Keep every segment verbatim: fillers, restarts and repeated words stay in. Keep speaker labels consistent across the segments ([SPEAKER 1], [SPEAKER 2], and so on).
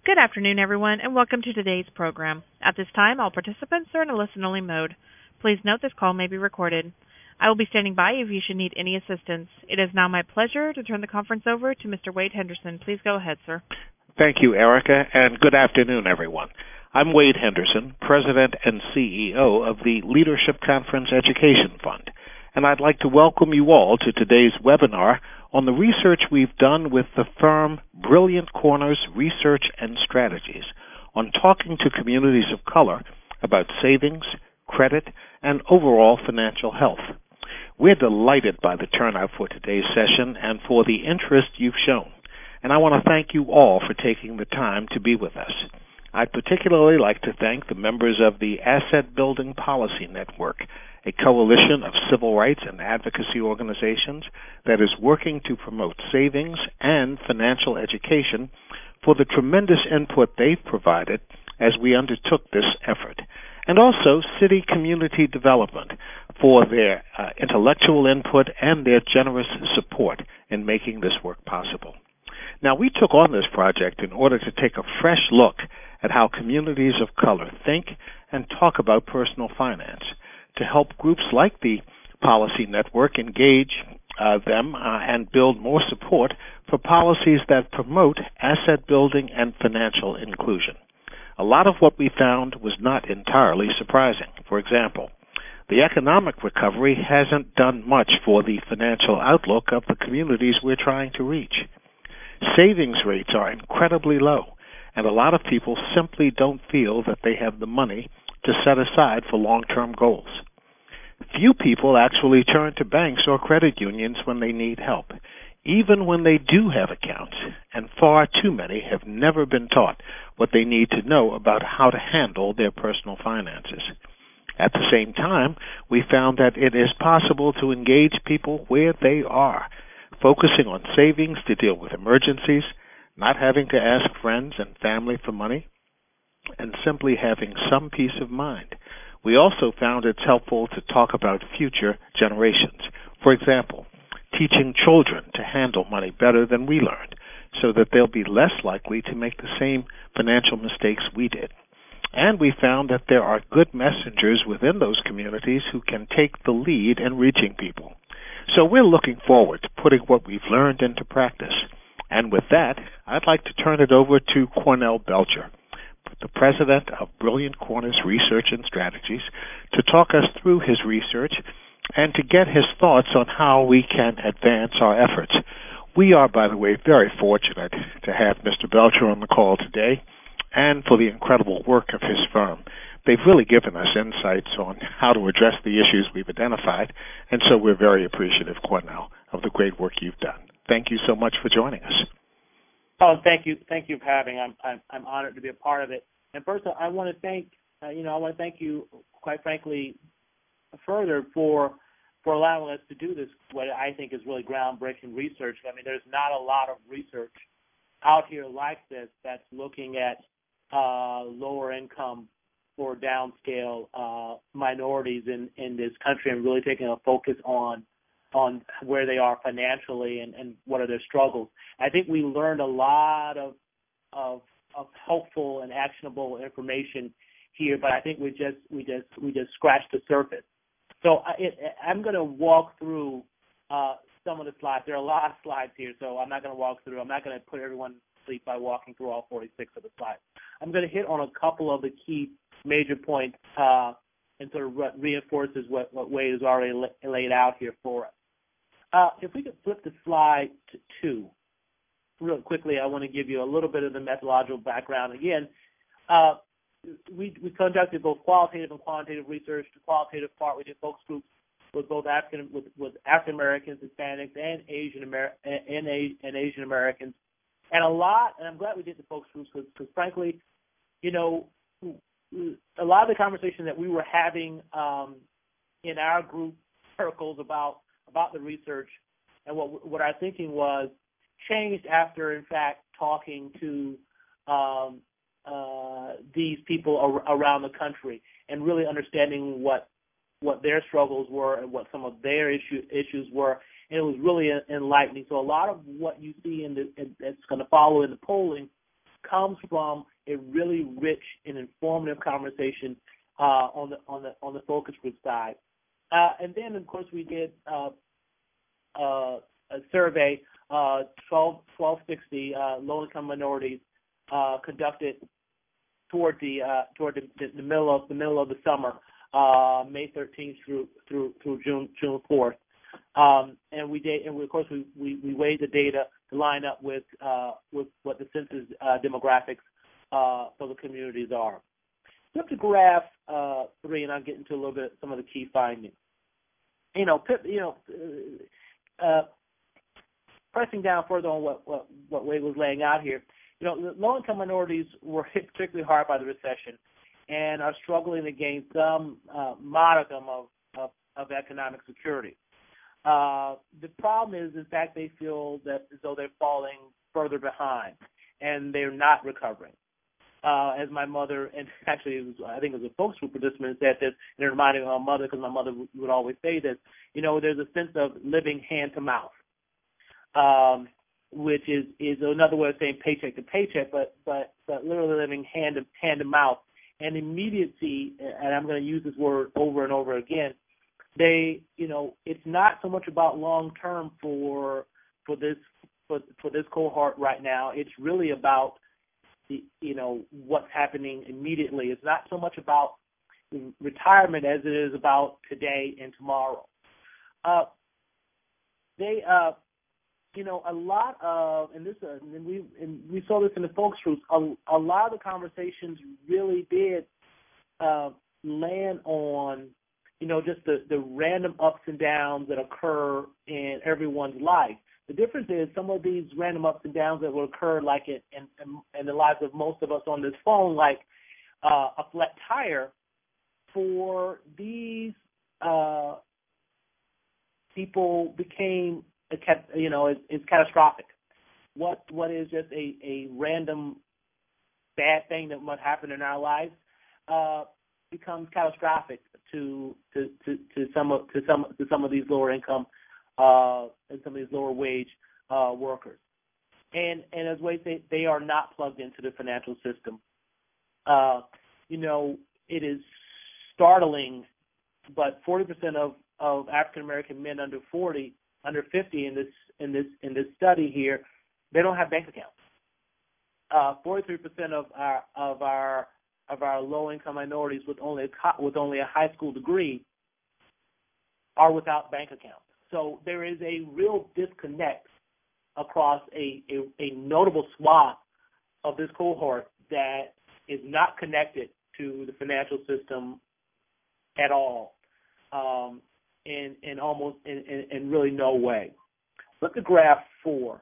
[SPEAKER 1] Good afternoon, everyone, and welcome to today's program. At this time, all participants are in a listen-only mode. Please note this call may be recorded. I will be standing by if you should need any assistance. It is now my pleasure to turn the conference over to Mister Wade Henderson. Please go ahead, sir.
[SPEAKER 2] Thank you, Erica, and good afternoon, everyone. I'm Wade Henderson, President and C E O of the Leadership Conference Education Fund, and I'd like to welcome you all to today's webinar on the research we've done with the firm Brilliant Corners Research and Strategies on talking to communities of color about savings, credit, and overall financial health. We're delighted by the turnout for today's session and for the interest you've shown, and I want to thank you all for taking the time to be with us. I'd particularly like to thank the members of the Asset Building Policy Network, a coalition of civil rights and advocacy organizations that is working to promote savings and financial education, for the tremendous input they've provided as we undertook this effort, and also City Community Development for their uh, intellectual input and their generous support in making this work possible. Now, we took on this project in order to take a fresh look at how communities of color think and talk about personal finance, to help groups like the Policy Network engage uh, them uh, and build more support for policies that promote asset building and financial inclusion. A lot of what we found was not entirely surprising. For example, the economic recovery hasn't done much for the financial outlook of the communities we're trying to reach. Savings rates are incredibly low, and a lot of people simply don't feel that they have the money to set aside for long-term goals. Few people actually turn to banks or credit unions when they need help, even when they do have accounts, and far too many have never been taught what they need to know about how to handle their personal finances. At the same time, we found that it is possible to engage people where they are, focusing on savings to deal with emergencies, not having to ask friends and family for money, and simply having some peace of mind. We also found it's helpful to talk about future generations. For example, teaching children to handle money better than we learned, so that they'll be less likely to make the same financial mistakes we did. And we found that there are good messengers within those communities who can take the lead in reaching people. So we're looking forward to putting what we've learned into practice. And with that, I'd like to turn it over to Cornell Belcher, the president of Brilliant Corners Research and Strategies, to talk us through his research and to get his thoughts on how we can advance our efforts. We are, by the way, very fortunate to have Mister Belcher on the call today, and for the incredible work of his firm. They've really given us insights on how to address the issues we've identified, and so we're very appreciative, Cornell, of the great work you've done. Thank you so much for joining us.
[SPEAKER 3] Oh, thank you, thank you for having. I'm I'm, I'm honored to be a part of it. And first, I want to thank uh, you know I want to thank you, quite frankly, further for for allowing us to do this, what I think is really groundbreaking research. I mean, there's not a lot of research out here like this that's looking at uh, lower income or downscale uh, minorities in, in this country and really taking a focus on on where they are financially and, and what are their struggles. I think we learned a lot of, of of helpful and actionable information here, but I think we just we just we just scratched the surface. So I, it, I'm going to walk through uh, some of the slides. There are a lot of slides here, so I'm not going to walk through. I'm not going to put everyone to sleep by walking through all forty-six of the slides. I'm going to hit on a couple of the key major points uh, and sort of re- reinforces what, what Wade has already la- laid out here for us. Uh, if we could flip the slide to two. Real quickly, I want to give you a little bit of the methodological background. Again, uh, we, we conducted both qualitative and quantitative research. The qualitative part, we did focus groups with both African with, with African Americans, Hispanics, and Asian Amer- and, and Asian Americans, and a lot. And I'm glad we did the focus groups because, frankly, you know, a lot of the conversation that we were having um, in our group circles about about the research and what what our thinking was changed after, in fact, talking to um, uh, these people ar- around the country and really understanding what what their struggles were and what some of their issue, issues were. And it was really enlightening. So a lot of what you see in the in, that's going to follow in the polling comes from a really rich and informative conversation uh, on the on the on the focus group side. Uh, and then, of course, we did uh, uh, a survey, uh, twelve, twelve sixty uh, low-income minorities uh, conducted toward the uh, toward the, the middle of the middle of the summer, uh, May thirteenth through through through June June fourth. Um, and we did, and we, of course, we, we, we weighed the data to line up with uh, with what the census uh, demographics uh, for the communities are. Flip to graph uh, three, and I'll get into a little bit some of the key findings. You know, you know, uh, pressing down further on what, what, what Wade was laying out here. You know, low-income minorities were hit particularly hard by the recession and are struggling to gain some uh, modicum of, of, of economic security. Uh, the problem is, in fact, they feel that as though they're falling further behind and they're not recovering. Uh, as my mother, and actually it was, I think it was a folks group participant said this, and it reminded me of my mother because my mother would always say this, you know, there's a sense of living hand to mouth, um, which is, is another way of saying paycheck to paycheck, but, but, but literally living hand to, hand to mouth. And immediacy, and I'm going to use this word over and over again, they, you know, it's not so much about long term for for this for, for this cohort right now. It's really about the, you know, what's happening immediately. It's not so much about retirement as it is about today and tomorrow. Uh, they, uh, you know, a lot of, and this, uh, and we and we saw this in the folks groups. A, a lot of the conversations really did uh, land on, you know, just the, the random ups and downs that occur in everyone's life. The difference is some of these random ups and downs that will occur like in, in, in the lives of most of us on this phone, like uh, a flat tire, for these uh, people became, a, you know, is, is catastrophic. What What is just a, a random bad thing that might happen in our lives uh, becomes catastrophic to to, to, to some of to some to some of these lower income uh, and some of these lower wage uh, workers, and and as Wade said, they are not plugged into the financial system. Uh, you know, it is startling, but forty percent of, of African American men under forty, under fifty in this in this in this study here, they don't have bank accounts. Uh, forty-three percent of our of our of our low-income minorities with only a co- with only a high school degree are without bank accounts. So there is a real disconnect across a, a, a notable swath of this cohort that is not connected to the financial system at all, um, in in almost in, in, in really no way. Look at graph four.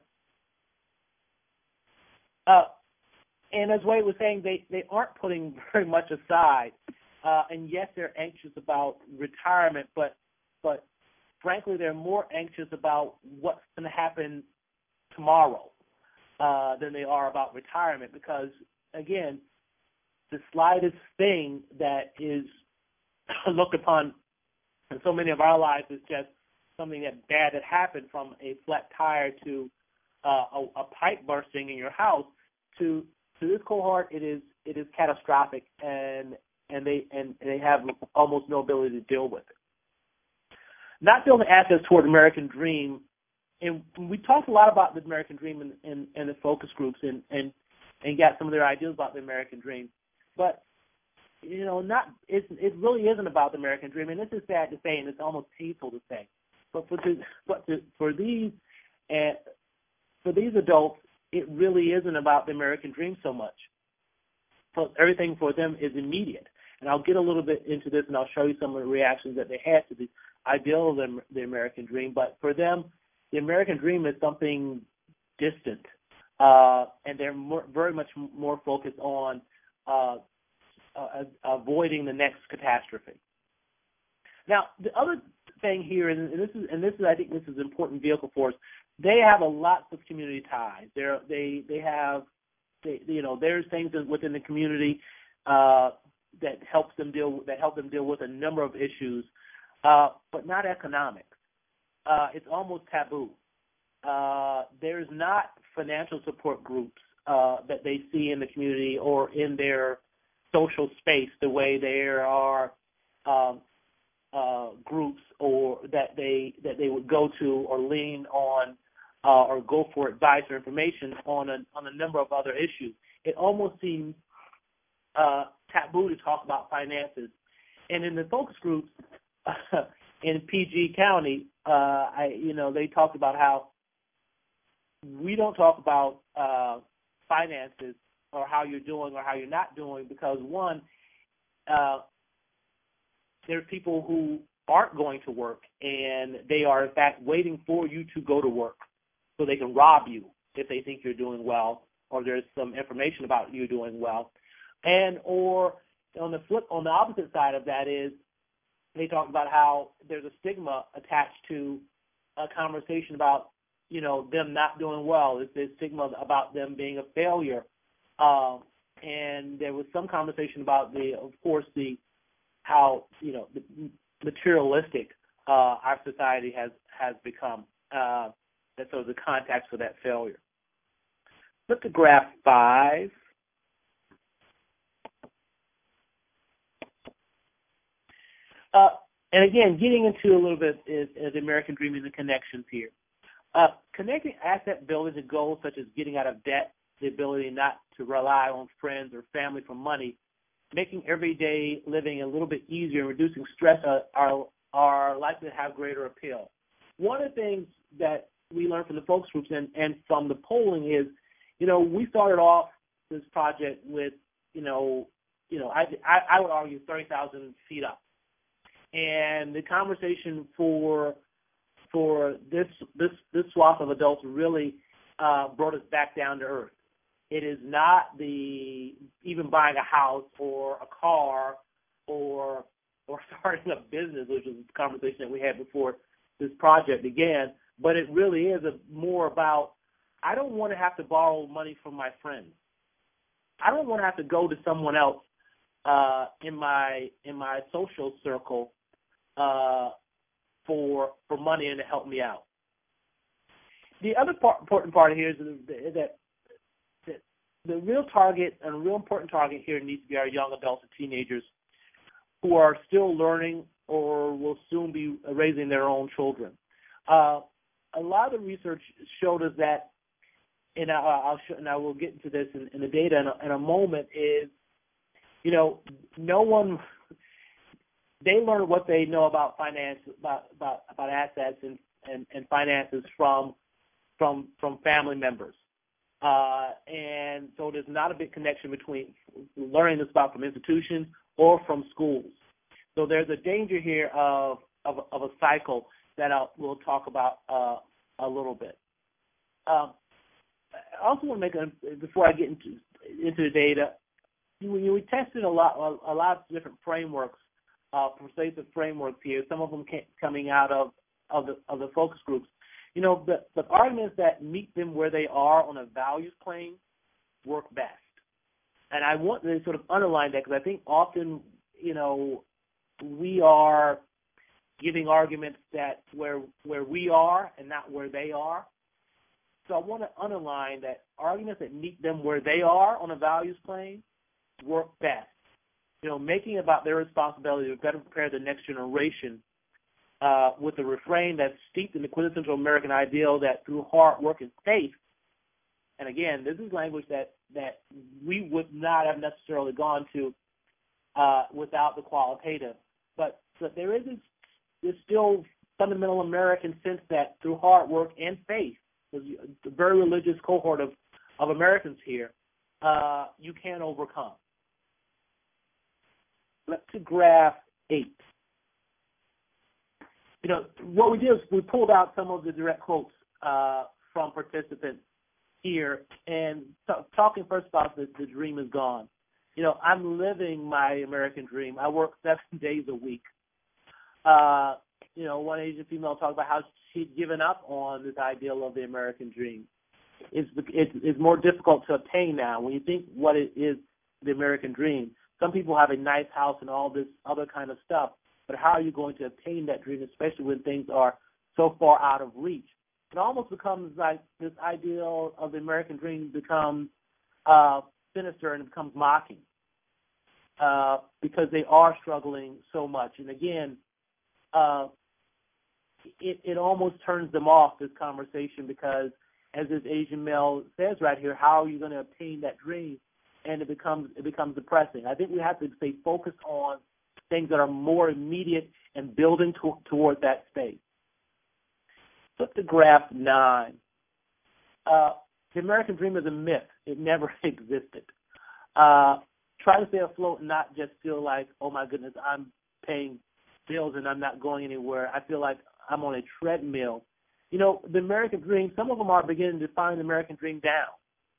[SPEAKER 3] Uh, And as Wade was saying, they, they aren't putting very much aside. Uh, and yes, they're anxious about retirement, but but frankly, they're more anxious about what's going to happen tomorrow uh, than they are about retirement. Because again, the slightest thing that is looked upon in so many of our lives is just something that bad that happened, from a flat tire to uh, a, a pipe bursting in your house to To this cohort, it is it is catastrophic, and and they and they have almost no ability to deal with it. Not building assets toward the American dream, and we talked a lot about the American dream in, in, in the focus groups, and, and and got some of their ideas about the American dream. But you know, not it it really isn't about the American dream, and this is sad to say, and it's almost painful to say. But for the, but to, for these uh, for these adults, it really isn't about the American dream so much. So everything for them is immediate. And I'll get a little bit into this, and I'll show you some of the reactions that they had to the ideal of the, the American dream. But for them, the American dream is something distant, uh, and they're more, very much more focused on uh, uh, avoiding the next catastrophe. Now, the other thing here, and this is, and this is, I think, this is an important vehicle for us. They have a lot of community ties. They're, they they have, they, you know, there's things within the community uh, that helps them deal that help them deal with a number of issues, uh, but not economics. Uh, it's almost taboo. Uh, there's not financial support groups uh, that they see in the community or in their social space, the way there are um, uh, groups or that they that they would go to or lean on uh, or go for advice or information on a on a number of other issues. It almost seems uh, taboo to talk about finances, and in the focus groups uh, in P G County, uh, I you know they talked about how we don't talk about uh, finances or how you're doing or how you're not doing because one. Uh, There are people who aren't going to work, and they are, in fact, waiting for you to go to work so they can rob you if they think you're doing well or there's some information about you doing well. And or on the flip, on the opposite side of that is they talk about how there's a stigma attached to a conversation about, you know, them not doing well. There's this stigma about them being a failure. Um, and there was some conversation about the, of course, the how, you know, materialistic uh, our society has, has become. Uh, and so the context for that failure. Look at graph five. Uh, and again, getting into a little bit is, is the American Dream and the connections here. Uh, connecting asset building to goals such as getting out of debt, the ability not to rely on friends or family for money, making everyday living a little bit easier and reducing stress are, are, are likely to have greater appeal. One of the things that we learned from the focus groups and, and from the polling is, you know, we started off this project with, you know, you know, I, I, I would argue thirty thousand feet up. And the conversation for for this this this swath of adults really uh, brought us back down to earth. It is not the even buying a house or a car or or starting a business, which was a conversation that we had before this project began. But it really is a, more about I don't want to have to borrow money from my friends. I don't want to have to go to someone else uh, in my in my social circle uh, for for money and to help me out. The other part, important part here is that the real target and a real important target here needs to be our young adults and teenagers who are still learning or will soon be raising their own children. Uh, a lot of the research showed us that, and, I, I'll show, and I will get into this in, in the data in a, in a moment, is, you know, no one, they learn what they know about finance, about, about, about assets and, and, and finances from, from, from family members. Uh, and so there's not a big connection between learning this about from institutions or from schools. So there's a danger here of of, of a cycle that I'll, we'll talk about uh, a little bit. Um, I also want to make a, before I get into into the data, we, we tested a lot a, a lot of different frameworks, uh, persuasive frameworks here. Some of them came, coming out of of the of the focus groups. You know, the, the arguments that meet them where they are on a values plane work best. And I want to sort of underline that because I think often, you know, we are giving arguments that where where we are and not where they are. So I want to underline that arguments that meet them where they are on a values plane work best. You know, making it about their responsibility to better prepare the next generation Uh, with a refrain that's steeped in the quintessential American ideal that through hard work and faith, and again, this is language that, that we would not have necessarily gone to uh, without the qualitative, but, but there is this, this still fundamental American sense that through hard work and faith, the very religious cohort of, of Americans here, uh, you can overcome. Flip to graph eight. You know, what we did is we pulled out some of the direct quotes uh, from participants here, and t- talking first about the, the dream is gone. You know, I'm living my American dream. I work seven days a week. Uh, you know, one Asian female talked about how she'd given up on this ideal of the American dream. It's, it's, it's more difficult to obtain now. When you think what it is, the American dream, some people have a nice house and all this other kind of stuff. But how are you going to obtain that dream, especially when things are so far out of reach? It almost becomes like this ideal of the American dream becomes uh, sinister and it becomes mocking uh, because they are struggling so much. And again, uh, it, it almost turns them off, this conversation, because as this Asian male says right here, how are you going to obtain that dream? And it becomes it becomes depressing. I think we have to stay focused on things that are more immediate and building to, toward that space. Flip to graph nine. Uh, the American dream is a myth. It never existed. Uh, try to stay afloat and not just feel like, oh my goodness, I'm paying bills and I'm not going anywhere. I feel like I'm on a treadmill. You know, the American dream, some of them are beginning to find the American dream down.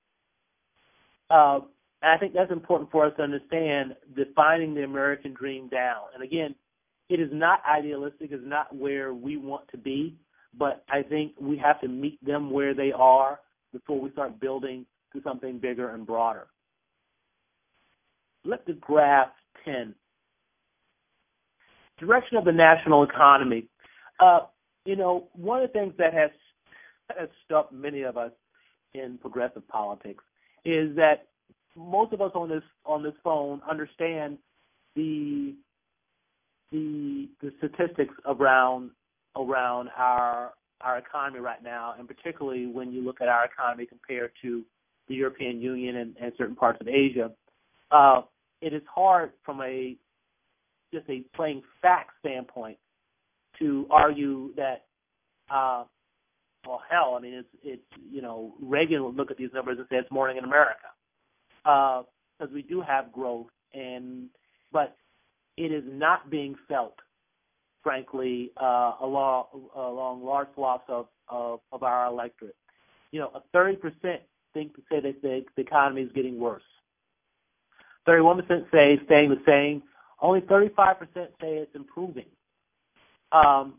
[SPEAKER 3] Uh, and I think that's important for us to understand, defining the American dream down. And again, it is not idealistic, it's not where we want to be, but I think we have to meet them where they are before we start building to something bigger and broader. Look at graph ten. Direction of the national economy. Uh, you know, one of the things that has, has stuck many of us in progressive politics is that most of us on this on this phone understand the the the statistics around around our our economy right now, and particularly when you look at our economy compared to the European Union and, and certain parts of Asia. Uh, it is hard from a just a plain fact standpoint to argue that, uh, well, hell, I mean, it's, it's, you know, Reagan would look at these numbers and say it's morning in America, because uh, we do have growth, and but it is not being felt, frankly, uh, along along large swaths of, of, of our electorate. You know, thirty percent think to say that the, the economy is getting worse. thirty-one percent say staying the same. Only thirty-five percent say it's improving. Um,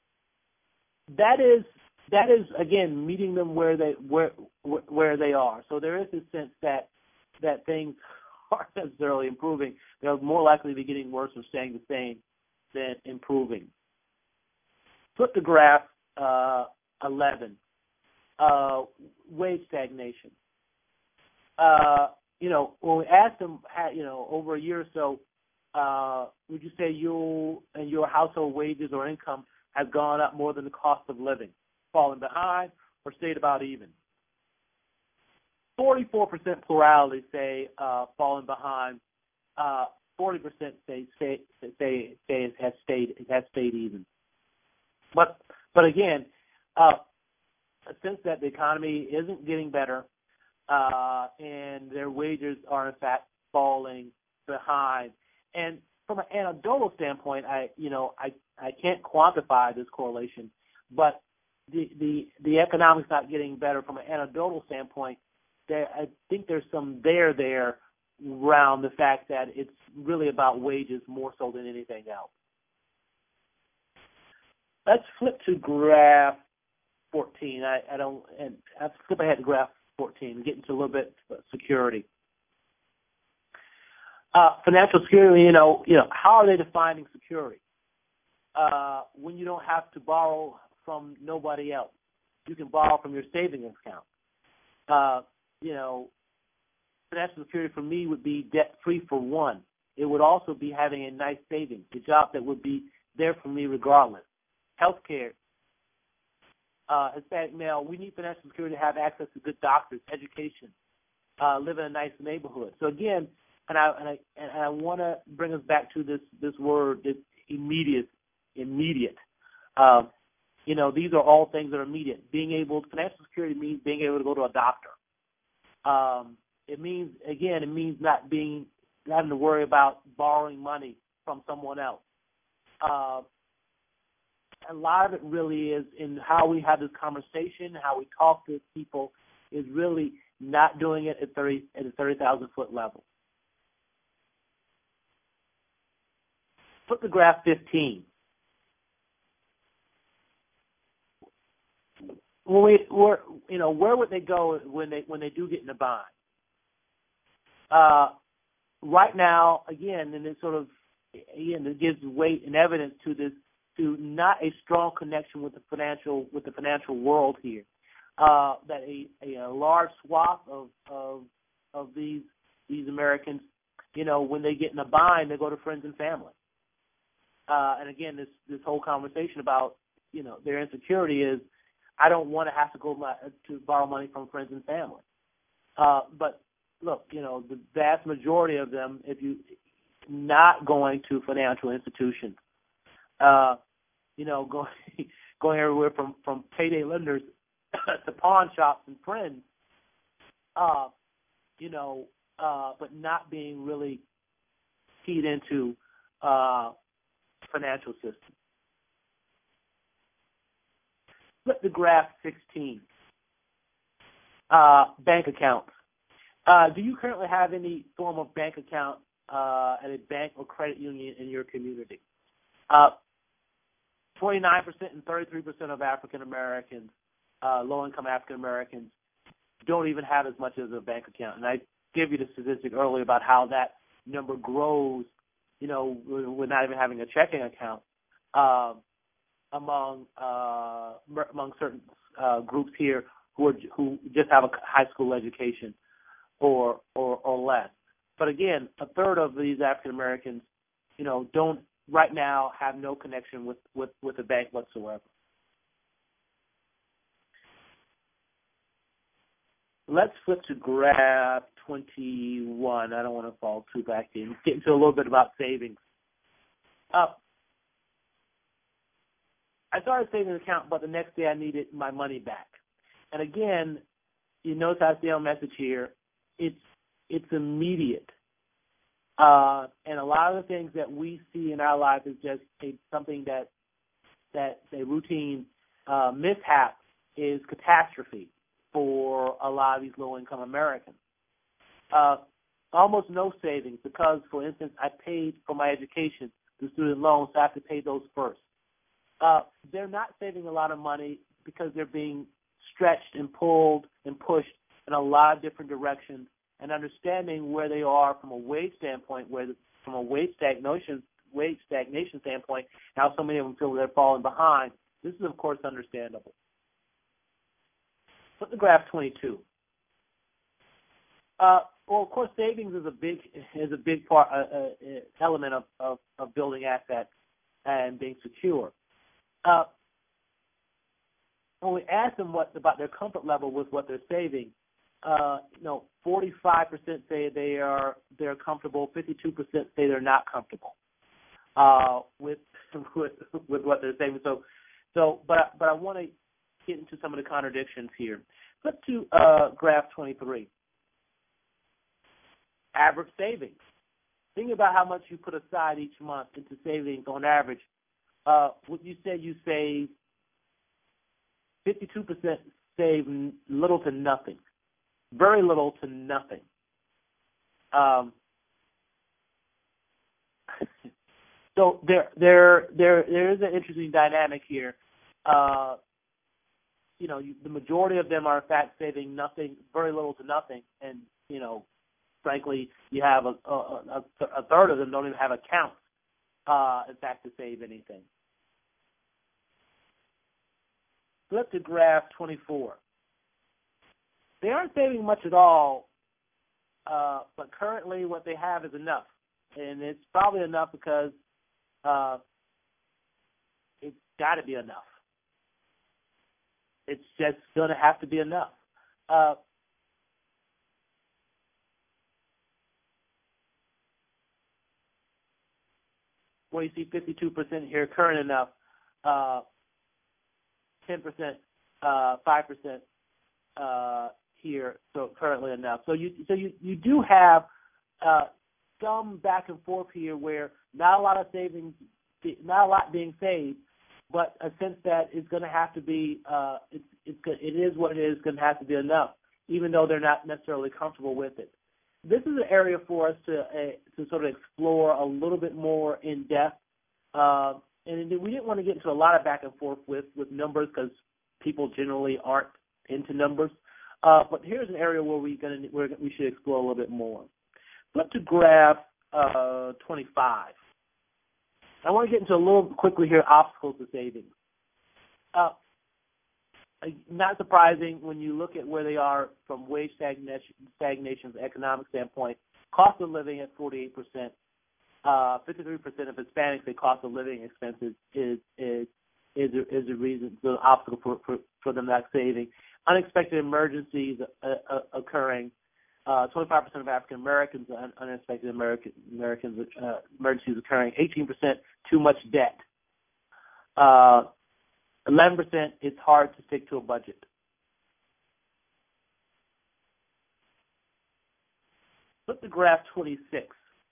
[SPEAKER 3] that is that is again meeting them where they where where they are. So there is a sense that that things aren't necessarily improving. They're more likely to be getting worse or staying the same than improving. Flip the graph uh, eleven. Uh, wage stagnation. Uh, you know, when we asked them, you know, over a year or so, uh, would you say you and your household wages or income have gone up more than the cost of living, fallen behind, or stayed about even? forty-four percent plurality say uh, fallen behind. Uh, forty percent say say say, say it has stayed it has stayed even. But but again, uh, a sense that the economy isn't getting better, uh, and their wages are in fact falling behind. And from an anecdotal standpoint, I you know I, I can't quantify this correlation, but the, the the economics not getting better from an anecdotal standpoint, there I think there's some there there around the fact that it's really about wages more so than anything else. Let's flip to graph fourteen. I, I don't and I have to flip ahead to graph fourteen and get into a little bit of security. Uh, financial security, you know, you know, how are they defining security? Uh, when you don't have to borrow from nobody else, you can borrow from your savings account. Uh, you know, financial security for me would be debt-free for one. It would also be having a nice savings, a job that would be there for me regardless. Healthcare. Uh, Hispanic male, we need financial security to have access to good doctors, education, uh, live in a nice neighborhood. So again, and I and I and I want to bring us back to this this word, this immediate, immediate. Uh, you know, these are all things that are immediate. Being able, financial security means being able to go to a doctor. Um, it means again, it means not being not having to worry about borrowing money from someone else. Uh, a lot of it really is in how we have this conversation, how we talk to people, is really not doing it at thirty at a thirty thousand foot level. Flip to graph fifteen. When we, where, you know, where would they go when they when they do get in a bind? Uh, right now, again, and it sort of again it gives weight and evidence to this, to not a strong connection with the financial with the financial world here. Uh, that a, a, a large swath of, of of these these Americans, you know, when they get in a bind, they go to friends and family. Uh, and again, this this whole conversation about, you know, their insecurity is, I don't want to have to go my, to borrow money from friends and family. Uh, but look, you know, the vast majority of them, if you not going to financial institutions, uh, you know, going going everywhere from, from payday lenders to pawn shops and friends, uh, you know, uh, but not being really keyed into uh, financial system. Flip to graph sixteen. Uh, bank accounts. Uh, do you currently have any form of bank account uh, at a bank or credit union in your community? Uh, twenty-nine percent and thirty-three percent of African Americans, uh, low-income African Americans, don't even have as much as a bank account. And I gave you the statistic earlier about how that number grows, you know, with not even having a checking account uh, among uh, among certain uh, groups here who are, who just have a high school education or, or or less. But again, a third of these African Americans, you know, don't right now have no connection with, with, with a bank whatsoever. Let's flip to graph twenty-one. I don't want to fall too back in. Get into a little bit about savings. Uh, I started saving an account, but the next day I needed my money back. And again, you notice I see a message here. It's it's immediate. Uh, and a lot of the things that we see in our life is just a, something that that a routine uh, mishap is catastrophe for a lot of these low-income Americans. Uh, almost no savings because, for instance, I paid for my education, the student loans, so I have to pay those first. Uh, they're not saving a lot of money because they're being stretched and pulled and pushed in a lot of different directions, and understanding where they are from a wage standpoint, where the, from a wage stagnation wage stagnation standpoint, how so many of them feel they're falling behind. This is, of course, understandable. Flip to graph twenty-two. Uh, well, of course, savings is a big is a big part uh, uh, element of, of, of building assets and being secure. Uh, when we ask them what about their comfort level with what they're saving, uh, you know, forty-five percent say they are they're comfortable. fifty-two percent say they're not comfortable uh, with with with what they're saving. So, so, but but I want to get into some of the contradictions here. Flip to uh, graph twenty-three. Average savings. Think about how much you put aside each month into savings on average. Uh, what you said you save, fifty-two percent save little to nothing, very little to nothing. Um, so there, there, there, there is an interesting dynamic here. Uh, you know, you, the majority of them are in fact saving nothing, very little to nothing, and you know, frankly, you have a, a, a, a third of them don't even have accounts, uh, in fact, to save anything. Flip to graph twenty-four. They aren't saving much at all, uh, but currently what they have is enough. And it's probably enough because uh, it's got to be enough. It's just going to have to be enough. Uh, where you see fifty-two percent here, current enough, uh, ten percent, uh, five percent uh, here, so currently enough. So you so you, you do have uh, some back and forth here where not a lot of savings, not a lot being saved, but a sense that it's going to have to be, uh, it's, it's, it is what it is, going to have to be enough, even though they're not necessarily comfortable with it. This is an area for us to uh, to sort of explore a little bit more in depth. Uh, and we didn't want to get into a lot of back and forth with, with numbers because people generally aren't into numbers. Uh, but here's an area where we gonna where we should explore a little bit more. Flip to graph uh, twenty-five. I want to get into a little quickly here obstacles to savings. Uh, not surprising when you look at where they are from wage stagnation, stagnation from an economic standpoint. Cost of living at forty-eight percent. Uh, fifty-three percent of Hispanics say cost of living expenses is is is a, is a reason, the obstacle for, for, for them not saving. Unexpected emergencies uh, uh, occurring. Uh, twenty-five percent of African Americans, un- unexpected American Americans uh, emergencies occurring. eighteen percent too much debt. Uh, eleven percent it's hard to stick to a budget. Flip to graph twenty-six.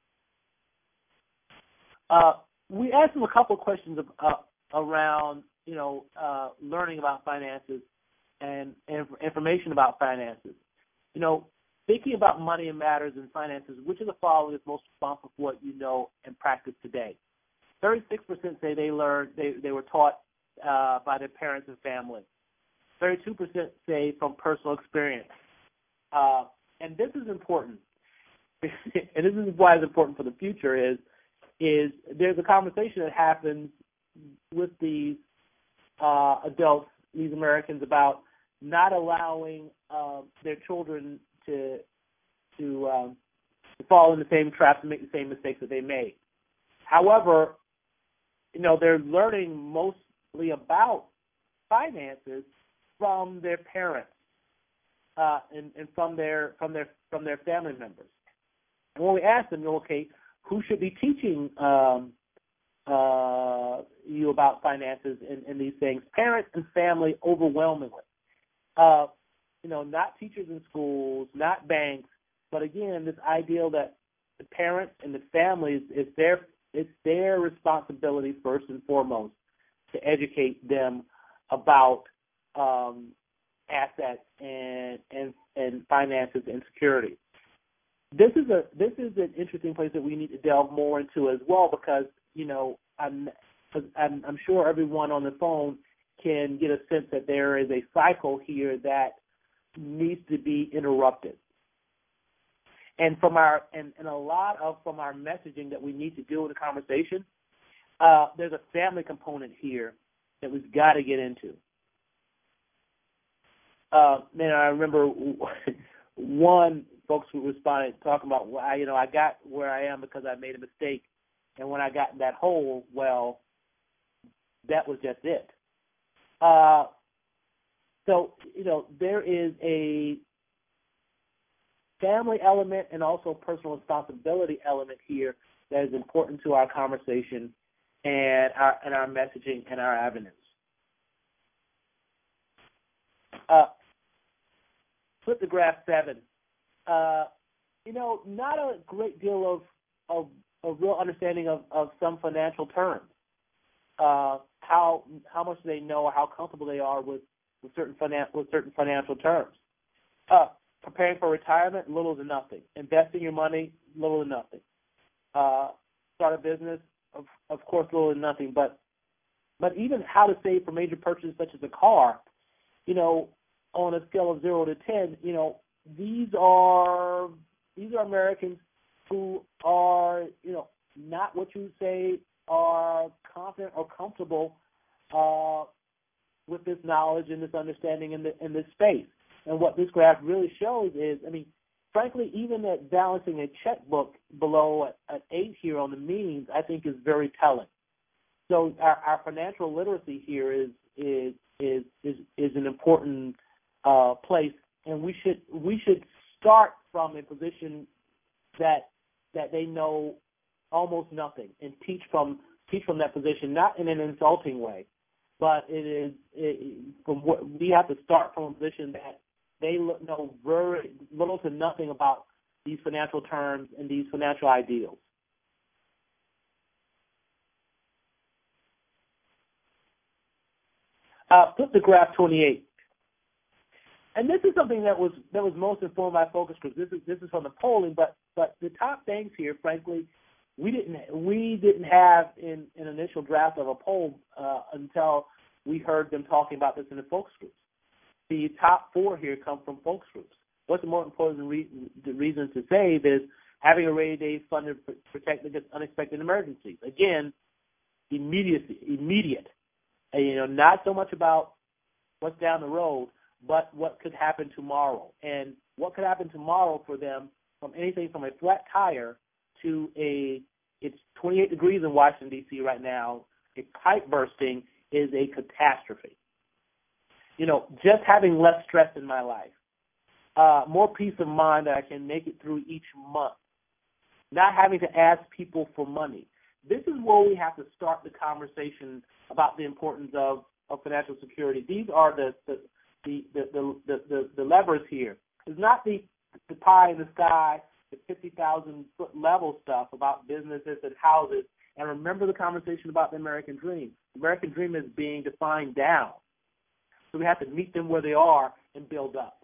[SPEAKER 3] Uh, we asked them a couple of questions of, uh, around, you know, uh, learning about finances and, and information about finances. You know, thinking about money and matters and finances, which of the following is most responsible for what you know and practice today? thirty-six percent say they learned, they, they were taught uh, by their parents and family. thirty-two percent say from personal experience. Uh, and this is important. And this is why it's important for the future is, is there's a conversation that happens with these uh, adults, these Americans, about not allowing uh, their children to to, um, to fall in the same traps and make the same mistakes that they made. However, you know, they're learning mostly about finances from their parents uh, and, and from their from their from their family members. And when we ask them, okay, who should be teaching um, uh, you about finances and, and these things? Parents and family overwhelmingly. Uh, you know, not teachers in schools, not banks, but again, this ideal that the parents and the families, it's their, it's their responsibility first and foremost to educate them about um, assets and, and, and finances and security. This is a this is an interesting place that we need to delve more into as well because, you know, I'm, I'm, I'm sure everyone on the phone can get a sense that there is a cycle here that needs to be interrupted. And from our and, and a lot of from our messaging that we need to do in the conversation, uh, there's a family component here that we've got to get into. Uh, man, I remember one folks who responded talking about, well, I, you know, I got where I am because I made a mistake, and when I got in that hole, well, that was just it. Uh, so, you know, there is a family element and also personal responsibility element here that is important to our conversation and our and our messaging and our avenues. Uh, flip to graph seven. Uh, you know, not a great deal of of, of real understanding of, of some financial terms. Uh, how how much they know or how comfortable they are with, with certain finan- with certain financial terms. Uh, preparing for retirement, little to nothing. Investing your money, little to nothing. Uh, start a business, of of course, little to nothing. But but even how to save for major purchases such as a car, you know, on a scale of zero to ten, you know, these are these are Americans who are, you know, not what you say are confident or comfortable uh, with this knowledge and this understanding in the in this space. And what this graph really shows is, I mean, frankly, even at balancing a checkbook below an eight here on the means, I think is very telling. So our, our financial literacy here is is is is, is an important uh, place, and we should we should start from a position that that they know almost nothing and teach from teach from that position, not in an insulting way, but it is it, from what we have to start from a position that they know very little to nothing about these financial terms and these financial ideals. Uh, flip to graph twenty-eight. And this is something that was that was most informed by focus groups. This is this is from the polling, but but the top things here, frankly, we didn't we didn't have in an initial draft of a poll uh, until we heard them talking about this in the focus groups. The top four here come from focus groups. What's the most important re- the reason to save is having a rainy day fund to protect against unexpected emergencies. Again, immediacy, immediate. And, you know, not so much about what's down the road, but what could happen tomorrow. And what could happen tomorrow for them, from anything from a flat tire to a, it's twenty-eight degrees in Washington, D C right now, a pipe bursting is a catastrophe. You know, just having less stress in my life, uh, more peace of mind that I can make it through each month, not having to ask people for money. This is where we have to start the conversation about the importance of, of financial security. These are the the the the, the, the, the, the levers here. It's not the, the pie in the sky, the fifty thousand foot level stuff about businesses and houses. And remember the conversation about the American dream. The American dream is being defined down. So we have to meet them where they are and build up.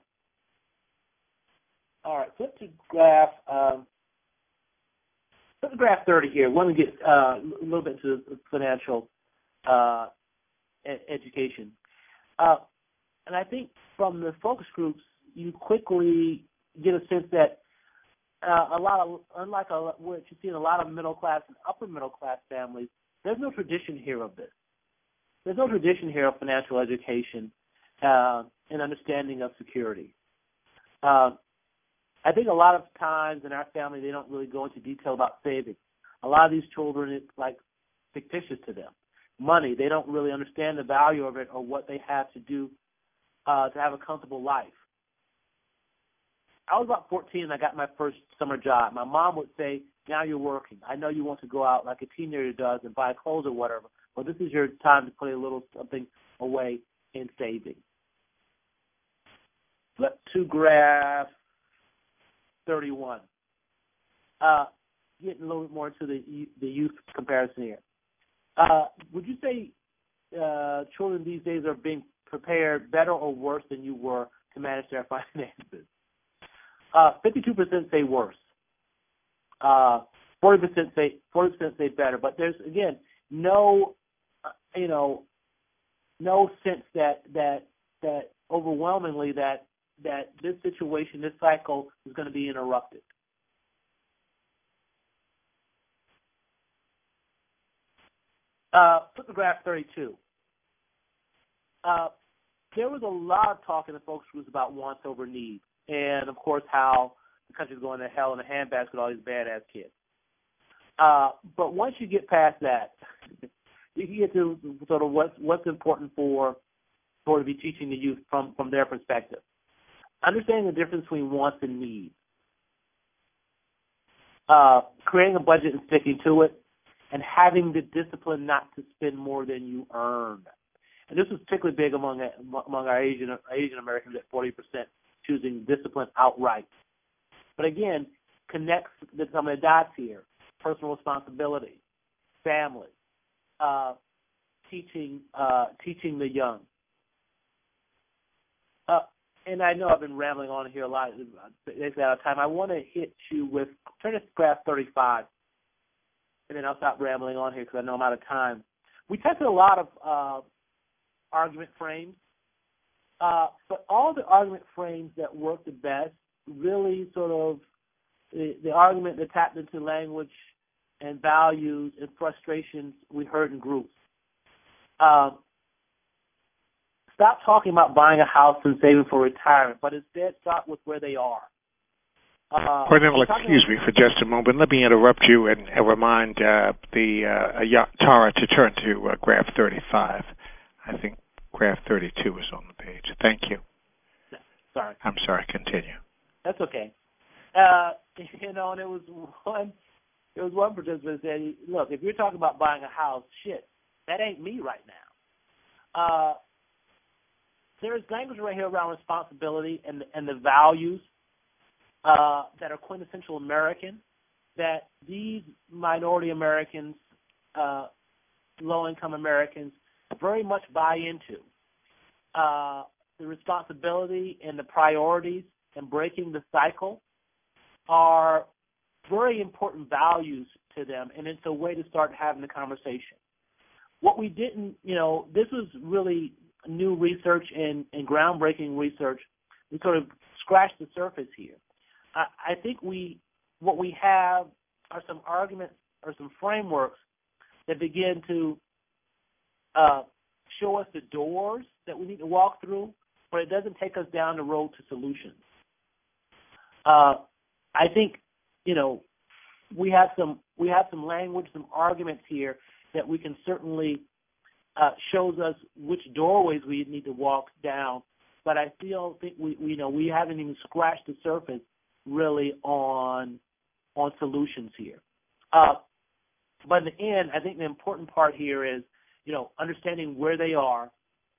[SPEAKER 3] All right, flip to graph, um, flip to graph thirty here. I want to get uh, a little bit into financial uh, ed- education. Uh, and I think from the focus groups, you quickly get a sense that uh, a lot of, unlike a, what you see in a lot of middle class and upper middle class families, there's no tradition here of this. There's no tradition here of financial education uh, and understanding of security. Uh, I think a lot of times in our family, they don't really go into detail about saving. A lot of these children, it's like fictitious to them. Money, they don't really understand the value of it or what they have to do uh, to have a comfortable life. I was about fourteen and I got my first summer job. My mom would say, now you're working. I know you want to go out like a teenager does and buy clothes or whatever, but this is your time to put a little something away in saving. Let's to graph thirty-one. Uh, getting a little bit more into the the youth comparison here. Uh, would you say uh, children these days are being prepared better or worse than you were to manage their finances? Uh, fifty-two percent say worse. Uh, forty percent say forty percent say better. But there's again no, uh, you know, no sense that that that overwhelmingly that that this situation, this cycle is going to be interrupted. Uh, photograph thirty-two. Uh, there was a lot of talk in the focus groups about wants over needs, and of course how the country's going to hell in a handbasket with all these badass kids. Uh, but once you get past that, you can get to sort of what's what's important for for to be teaching the youth from from their perspective. Understanding the difference between wants and needs. Uh, creating a budget and sticking to it, and having the discipline not to spend more than you earn. And this is particularly big among among our Asian Asian Americans at forty percent choosing discipline outright. But again, connects the, some of the dots here: personal responsibility, family, uh, teaching uh, teaching the young. Uh, and I know I've been rambling on here a lot. Basically out of time. I want to hit you with turn to graph thirty-five. And then I'll stop rambling on here because I know I'm out of time. We tested a lot of uh, argument frames, uh, but all the argument frames that work the best really sort of the, the argument that tapped into language and values and frustrations we heard in groups. Um, stop talking about buying a house and saving for retirement, but instead start with where they are. Uh,
[SPEAKER 2] Cornell, excuse me for just a moment. Let me interrupt you and, and remind uh, the uh, Tara to turn to uh, graph thirty-five. I think graph thirty-two is on the page. Thank you.
[SPEAKER 3] Sorry.
[SPEAKER 2] I'm sorry. Continue.
[SPEAKER 3] That's okay. Uh, you know, and it was one. It was one participant said, "Look, if you're talking about buying a house, shit, that ain't me right now." Uh, there is language right here around responsibility and and the values Uh, that are quintessential American, that these minority Americans, uh, low-income Americans, very much buy into. Uh, the responsibility and the priorities and breaking the cycle are very important values to them, and it's a way to start having the conversation. What we didn't, you know, this was really new research and, and groundbreaking research. We sort of scratched the surface here. I think we, what we have are some arguments or some frameworks that begin to uh, show us the doors that we need to walk through, but it doesn't take us down the road to solutions. Uh, I think, you know, we have some we have some language, some arguments here that we can certainly uh, shows us which doorways we need to walk down. But I still think we, we you know we haven't even scratched the surface really on on solutions here. Uh, but in the end, I think the important part here is, you know, understanding where they are,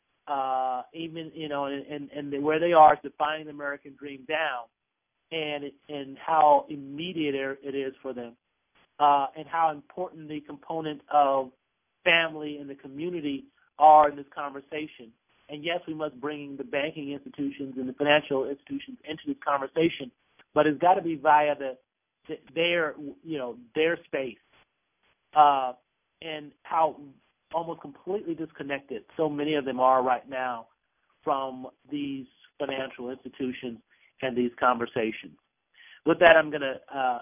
[SPEAKER 3] uh, even, you know, and, and, and where they are is defining the American dream down, and it, and how immediate it is for them, uh, and how important the component of family and the community are in this conversation. And yes, we must bring the banking institutions and the financial institutions into this conversation, but it's got to be via the their, you know, their space, uh, and how almost completely disconnected so many of them are right now from these financial institutions and these conversations. With that, I'm gonna uh,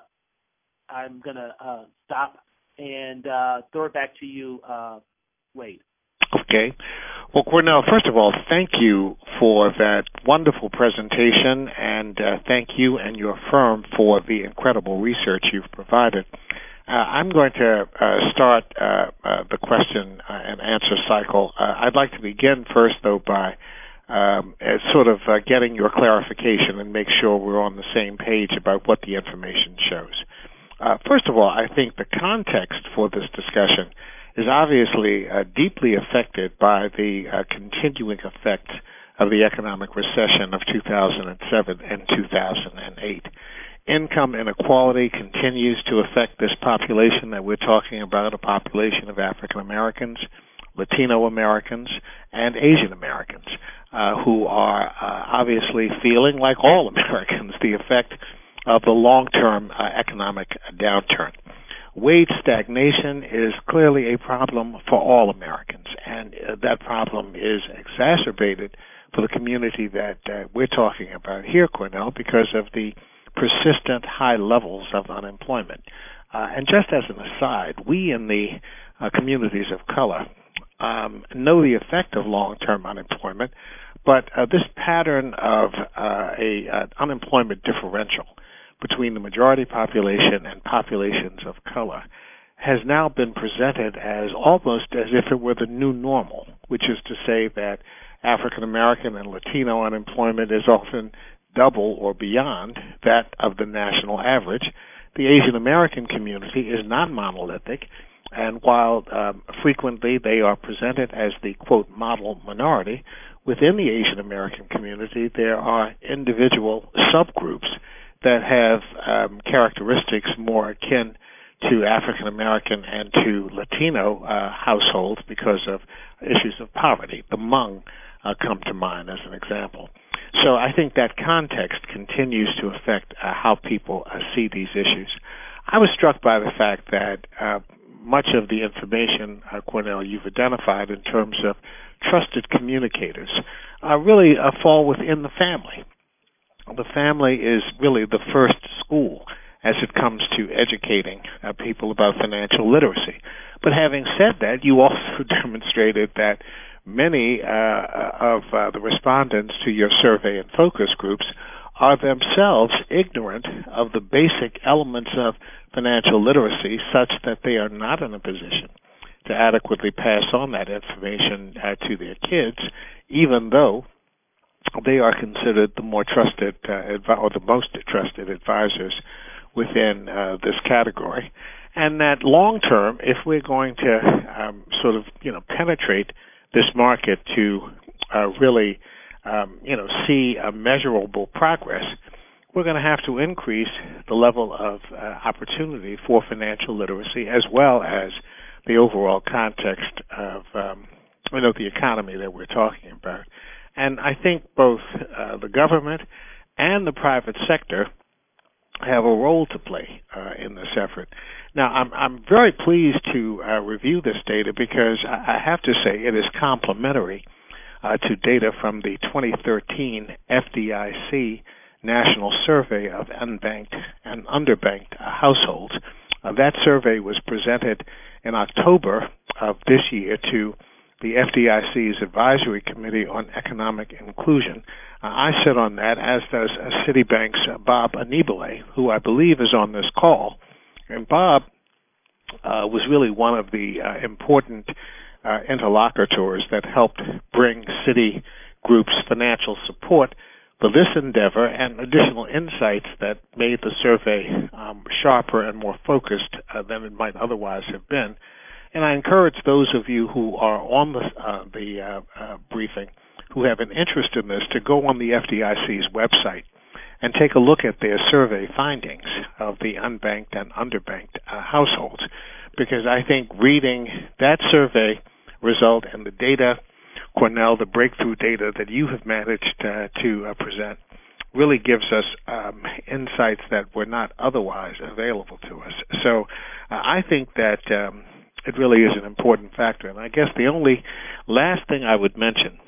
[SPEAKER 3] I'm gonna uh, stop and uh, throw it back to you, uh, Wade.
[SPEAKER 2] Okay. Well, Cornell, first of all, thank you for that wonderful presentation, and uh, thank you and your firm for the incredible research you've provided. Uh, I'm going to uh, start uh, uh, the question uh, and answer cycle. Uh, I'd like to begin first, though, by um, as sort of uh, getting your clarification and make sure we're on the same page about what the information shows. Uh, first of all, I think the context for this discussion is obviously uh, deeply affected by the uh, continuing effects of the economic recession of two thousand seven and two thousand eight. Income inequality continues to affect this population that we're talking about, a population of African Americans, Latino Americans, and Asian Americans, uh, who are uh, obviously feeling, like all Americans, the effect of the long-term uh, economic downturn. Wage stagnation is clearly a problem for all Americans, and uh, that problem is exacerbated for the community that uh, we're talking about here, Cornell, because of the persistent high levels of unemployment. Uh, and just as an aside, we in the uh, communities of color um, know the effect of long-term unemployment, but uh, this pattern of uh, a uh, unemployment differential between the majority population and populations of color has now been presented as almost as if it were the new normal, which is to say that African American and Latino unemployment is often double or beyond that of the national average. The Asian American community is not monolithic, and while um, frequently they are presented as the, quote, model minority, within the Asian American community there are individual subgroups that have um, characteristics more akin to African American and to Latino uh, households because of issues of poverty. The Hmong uh, come to mind as an example. So I think that context continues to affect uh, how people uh, see these issues. I was struck by the fact that uh, much of the information, uh, Cornell, you've identified in terms of trusted communicators uh, really uh, fall within the family. The family is really the first school as it comes to educating uh, people about financial literacy. But having said that, you also demonstrated that many uh, of uh, the respondents to your survey and focus groups are themselves ignorant of the basic elements of financial literacy such that they are not in a position to adequately pass on that information uh, to their kids, even though they are considered the more trusted uh, advi- or the most trusted advisors within uh, this category. And that long term, if we're going to um, sort of, you know, penetrate this market to uh, really, um, you know, see a measurable progress, we're going to have to increase the level of uh, opportunity for financial literacy as well as the overall context of, um, you know, the economy that we're talking about. And I think both uh, the government and the private sector have a role to play uh, in this effort. Now, I'm, I'm very pleased to uh, review this data because I, I have to say it is complementary uh, to data from the twenty thirteen F D I C National Survey of Unbanked and Underbanked uh, Households. Uh, that survey was presented in October of this year to the F D I C's Advisory Committee on Economic Inclusion. Uh, I sit on that, as does uh, Citibank's uh, Bob Anibale, who I believe is on this call. And Bob uh, was really one of the uh, important uh, interlocutors that helped bring Citigroup's financial support for this endeavor and additional insights that made the survey um, sharper and more focused uh, than it might otherwise have been. And I encourage those of you who are on the, uh, the uh, uh, briefing who have an interest in this to go on the F D I C's website and take a look at their survey findings of the unbanked and underbanked uh, households, because I think reading that survey result and the data, Cornell, the breakthrough data that you have managed uh, to uh, present, really gives us um, insights that were not otherwise available to us. So uh, I think that um, it really is an important factor. And I guess the only last thing I would mention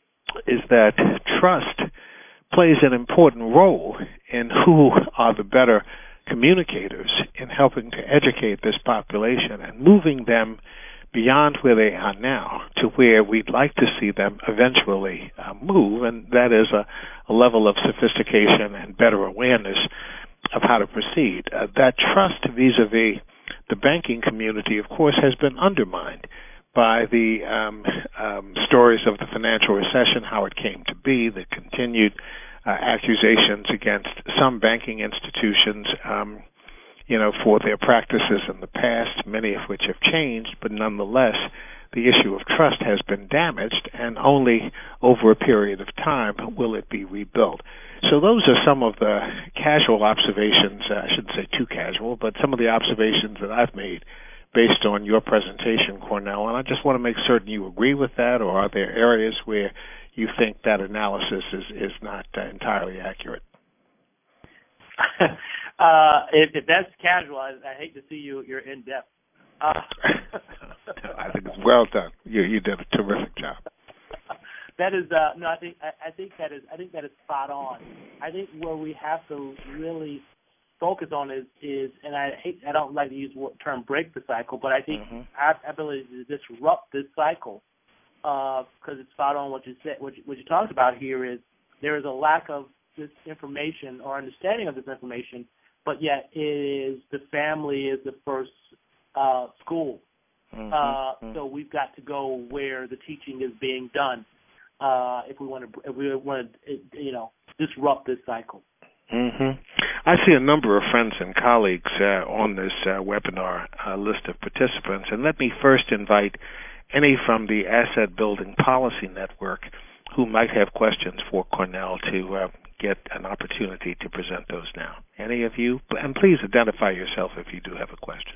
[SPEAKER 2] is that trust plays an important role in who are the better communicators in helping to educate this population and moving them beyond where they are now to where we'd like to see them eventually uh, move, and that is a, a level of sophistication and better awareness of how to proceed. Uh, that trust vis-a-vis the banking community, of course, has been undermined by the um, um, stories of the financial recession, how it came to be, the continued uh, accusations against some banking institutions, um, you know, for their practices in the past, many of which have changed, but nonetheless, the issue of trust has been damaged, and only over a period of time will it be rebuilt. So those are some of the casual observations, uh, I shouldn't say too casual, but some of the observations that I've made based on your presentation, Cornell, and I just want to make certain you agree with that, or are there areas where you think that analysis is, is not uh, entirely accurate?
[SPEAKER 3] uh, if, if that's casual, I, I hate to see you, you're in depth. Uh,
[SPEAKER 2] I think it's well done. You, you did a terrific job.
[SPEAKER 3] That is uh, no. I think I, I think that is I think that is spot on. I think where we have to really focus on is is, and I hate I don't like to use the term break the cycle, but I think mm-hmm. our ability to disrupt this cycle, because uh, it's spot on what you said. What you, what you talked about here is there is a lack of this information or understanding of this information, but yet it is the family is the first uh, school. Mm-hmm. Uh, so we've got to go where the teaching is being done uh, if we want to if we want to you know disrupt this cycle.
[SPEAKER 2] Mm-hmm. I see a number of friends and colleagues uh, on this uh, webinar uh, list of participants, and let me first invite any from the Asset Building Policy Network who might have questions for Cornell to uh, get an opportunity to present those now. Any of you? And please identify yourself if you do have a question.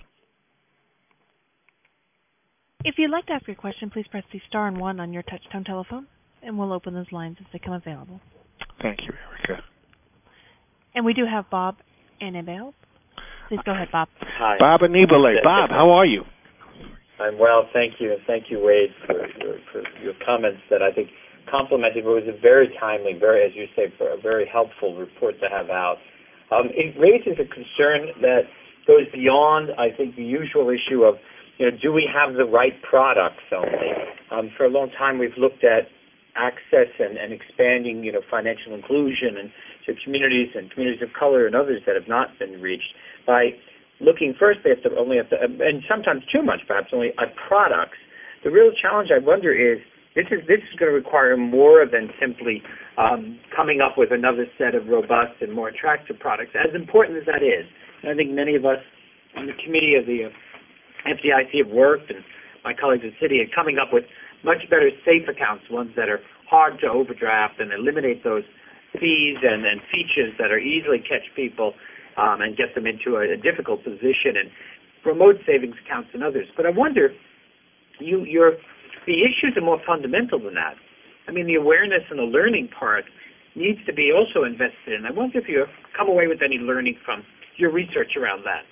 [SPEAKER 1] If you'd like to ask a question, please press the star and one on your touch-tone telephone, and we'll open those lines as they come available.
[SPEAKER 2] Thank you, Erica.
[SPEAKER 1] And we do have Bob Anibale. Please go ahead, Bob.
[SPEAKER 4] Hi.
[SPEAKER 2] Bob Anibale. Bob, how are you?
[SPEAKER 4] I'm well, thank you, and thank you, Wade, for your, for your comments that I think complimented. It was a very timely, very, as you say, for a very helpful report to have out. Um, it raises a concern that goes beyond, I think, the usual issue of, you know, do we have the right products only? Um, for a long time, we've looked at access and, and expanding, you know, financial inclusion and to communities and communities of color and others that have not been reached by looking first, they have to only have to, and sometimes too much, perhaps, only at products. The real challenge, I wonder, is this is this is going to require more than simply um, coming up with another set of robust and more attractive products, as important as that is. And I think many of us on the committee of the F D I C have worked, and my colleagues at Citi, are coming up with much better safe accounts, ones that are hard to overdraft and eliminate those fees and, and features that are easily catch people um, and get them into a, a difficult position, and remote savings accounts and others. But I wonder, you, you're, the issues are more fundamental than that. I mean, the awareness and the learning part needs to be also invested in. I wonder if you come away with any learning from your research around that.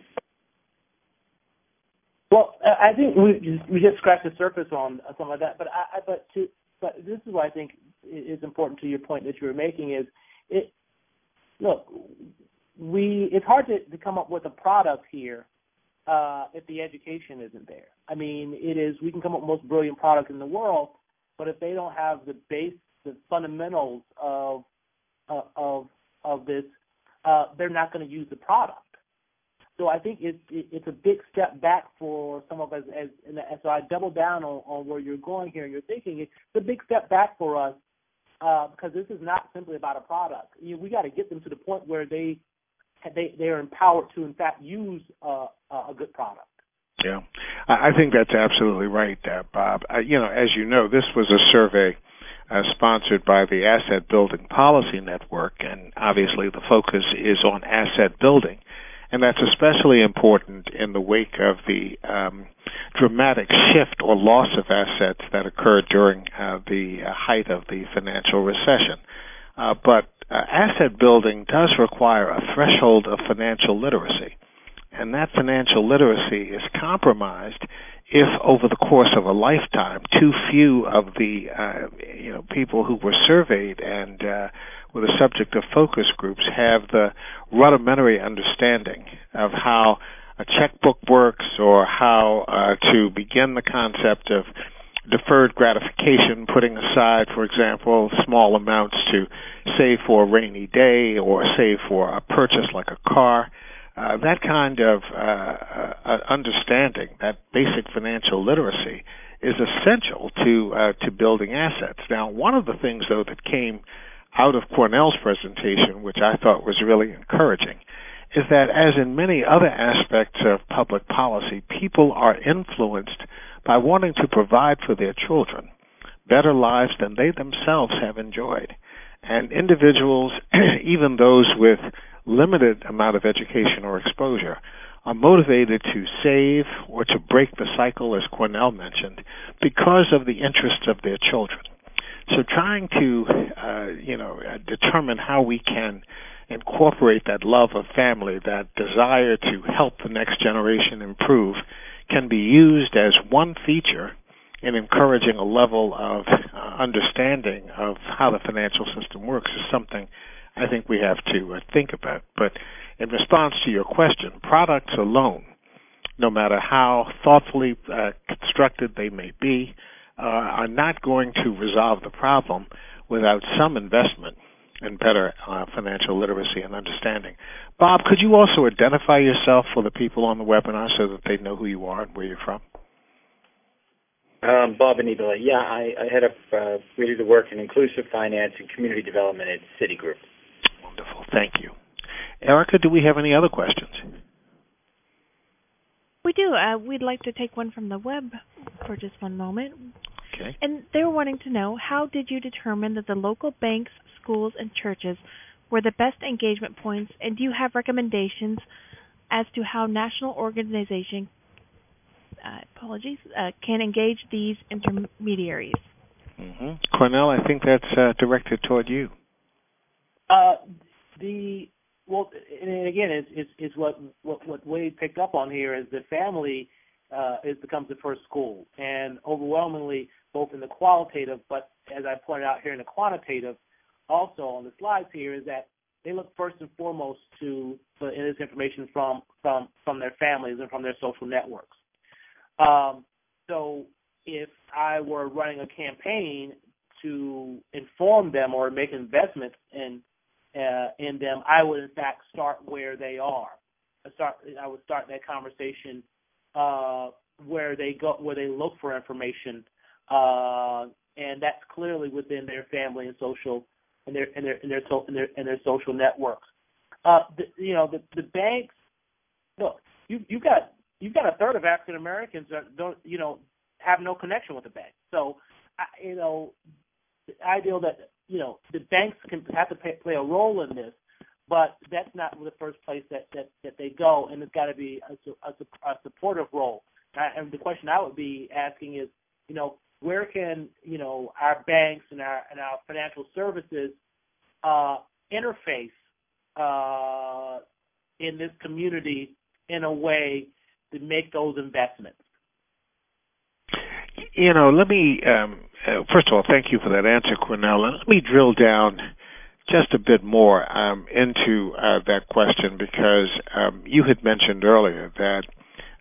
[SPEAKER 3] Well, I think we we just scratched the surface on something like that. But I, but to but this is what I think is important to your point that you were making is it. Look, we it's hard to, to come up with a product here uh, if the education isn't there. I mean, it is, we can come up with the most brilliant product in the world, but if they don't have the base, the fundamentals of uh, of of this, uh, they're not going to use the product. So I think it's it, it's a big step back for some of us. As, and so I double down on, on where you're going here and you're thinking. It's a big step back for us uh, because this is not simply about a product. You know, we got to get them to the point where they they they are empowered to, in fact, use uh, a good product.
[SPEAKER 2] Yeah, I think that's absolutely right, uh, Bob. Uh, you know, as you know, this was a survey uh, sponsored by the Asset Building Policy Network, and obviously the focus is on asset building. And that's especially important in the wake of the um, dramatic shift or loss of assets that occurred during uh, the uh, height of the financial recession. Uh, but uh, asset building does require a threshold of financial literacy. And that financial literacy is compromised if, over the course of a lifetime, too few of the uh, you know people who were surveyed and uh, were the subject of focus groups have the rudimentary understanding of how a checkbook works or how uh, to begin the concept of deferred gratification, putting aside, for example, small amounts to save for a rainy day or save for a purchase like a car. Uh, that kind of uh, uh, understanding, that basic financial literacy, is essential to uh, to building assets. Now, one of the things, though, that came out of Cornell's presentation, which I thought was really encouraging, is that as in many other aspects of public policy, people are influenced by wanting to provide for their children better lives than they themselves have enjoyed. And individuals, even those with limited amount of education or exposure, are motivated to save or to break the cycle, as Cornell mentioned, because of the interests of their children. So trying to, uh, you know, uh, determine how we can incorporate that love of family, that desire to help the next generation improve, can be used as one feature in encouraging a level of uh, understanding of how the financial system works is something I think we have to uh, think about. But in response to your question, products alone, no matter how thoughtfully uh, constructed they may be, uh, are not going to resolve the problem without some investment in better uh, financial literacy and understanding. Bob, could you also identify yourself for the people on the webinar so that they know who you are and where you're from?
[SPEAKER 5] Um, Bob Anibale. Yeah, I, I head up uh, really the work in inclusive finance and community development at Citigroup.
[SPEAKER 2] Wonderful. Thank you. Erica, do we have any other questions?
[SPEAKER 1] We do. Uh, we'd like to take one from the web for just one moment.
[SPEAKER 2] Okay.
[SPEAKER 1] And they're wanting to know, how did you determine that the local banks, schools, and churches were the best engagement points, and do you have recommendations as to how national organizations uh, apologies, uh, can engage these intermediaries?
[SPEAKER 2] Mm-hmm. Cornell, I think that's uh, directed toward you.
[SPEAKER 3] Uh, the well, and again, it's, it's, it's what, what what Wade picked up on here is the family uh, is becomes the first school, and overwhelmingly, both in the qualitative, but as I pointed out here in the quantitative, also on the slides here, is that they look first and foremost to the this information from from from their families and from their social networks. Um, so if I were running a campaign to inform them or make investments in uh, in them, I would in fact start where they are. I start. I would start that conversation uh, where they go, where they look for information, uh, and that's clearly within their family and social and their and their and their, and their, and their social networks. Uh, the, you know, the, the banks. Look, you you got. You've got a third of African Americans that don't, you know, have no connection with the bank. So, you know, the ideal that, you know, the banks can have to pay, play a role in this, but that's not the first place that, that, that they go, and it's got to be a, a, a supportive role. And the question I would be asking is, you know, where can, you know, our banks and our and our financial services uh, interface uh, in this community in a way to make those investments?
[SPEAKER 2] You know, let me, um, uh, first of all, thank you for that answer, Cornell. And let me drill down just a bit more um, into uh, that question, because um, you had mentioned earlier that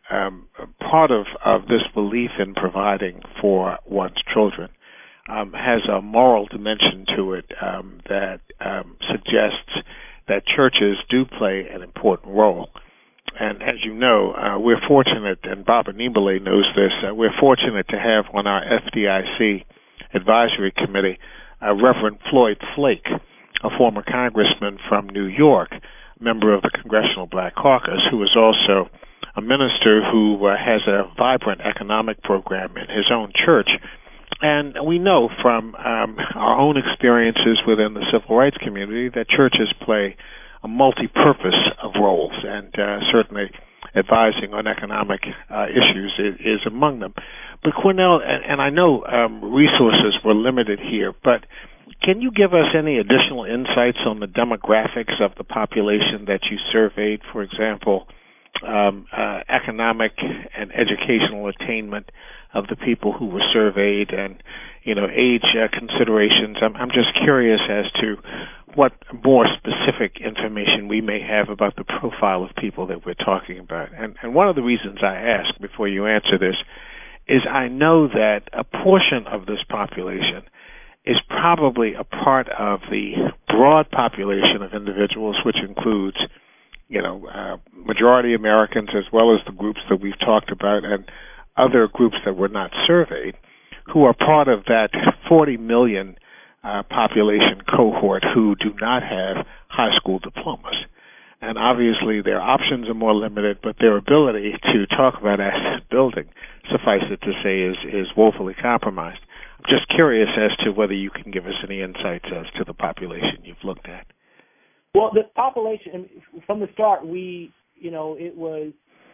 [SPEAKER 2] um, part of, of this belief in providing for one's children um, has a moral dimension to it um, that um, suggests that churches do play an important role. And as you know, uh, we're fortunate, and Bob Anibale knows this, uh, we're fortunate to have on our F D I C advisory committee uh, Reverend Floyd Flake, a former congressman from New York, member of the Congressional Black Caucus, who is also a minister who uh, has a vibrant economic program in his own church. And we know from um, our own experiences within the civil rights community that churches play a multi-purpose of roles, and uh, certainly advising on economic uh, issues is, is among them. But Cornell, and, and I know um, resources were limited here, but can you give us any additional insights on the demographics of the population that you surveyed? For example, um, uh, economic and educational attainment of the people who were surveyed, and you know, age uh, considerations. I'm, I'm just curious as to what more specific information we may have about the profile of people that we're talking about. And, and one of the reasons I ask before you answer this is I know that a portion of this population is probably a part of the broad population of individuals, which includes, you know, uh, majority Americans as well as the groups that we've talked about and other groups that were not surveyed, who are part of that forty million uh, population cohort who do not have high school diplomas. And obviously their options are more limited, but their ability to talk about asset building, suffice it to say, is, is woefully compromised. I'm just curious as to whether you can give us any insights as to the population you've looked at.
[SPEAKER 3] Well, the population, from the start, we, you know, it was